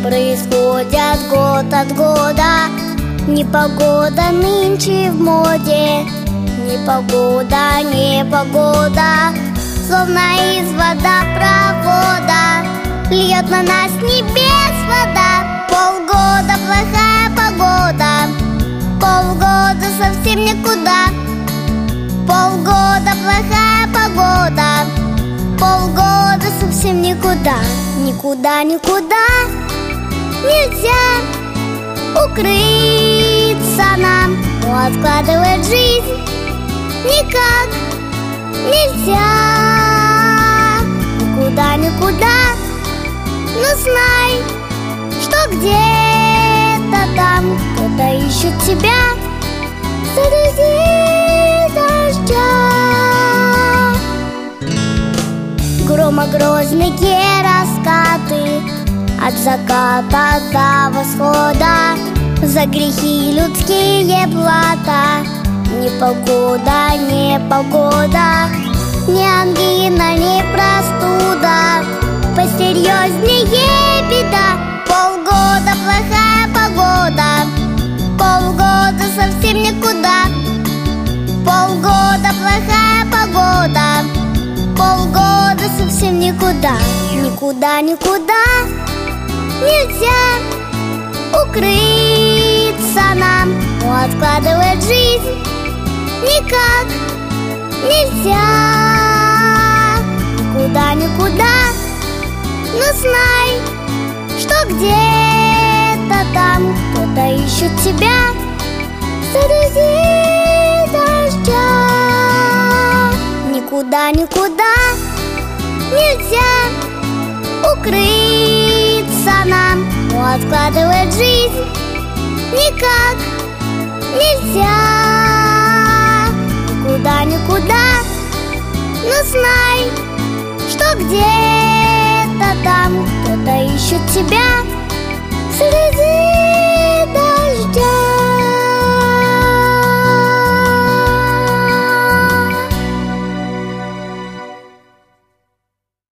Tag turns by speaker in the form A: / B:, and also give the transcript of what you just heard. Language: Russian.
A: происходят год от года. Непогода нынче в моде, непогода, непогода, словно из водопровода льет на нас с небес вода. Полгода плохая погода, полгода совсем никуда. Полгода плохая погода, полгода совсем никуда. Никуда, никуда нельзя укрыться нам, но откладывать жизнь никак нельзя. Никуда, никуда, но знай, что где-то там кто-то ищет тебя среди дождя. Громогрозные раскаты от заката до восхода, за грехи людские плата. Непогода, непогода, ни ангина, ни простуда, посерьезнее беда. Полгода плохая погода, полгода совсем никуда. Полгода плохая погода, полгода совсем никуда. Никуда, никуда нельзя укрыться нам, но откладывать жизнь никак нельзя. Никуда, никуда, но знай, что где-то там кто-то ищет тебя среди дождя. Никуда, никуда нельзя укрыться нам, но откладывать жизнь никак нельзя. Никуда, никуда, но знай, что где-то там кто-то ищет тебя среди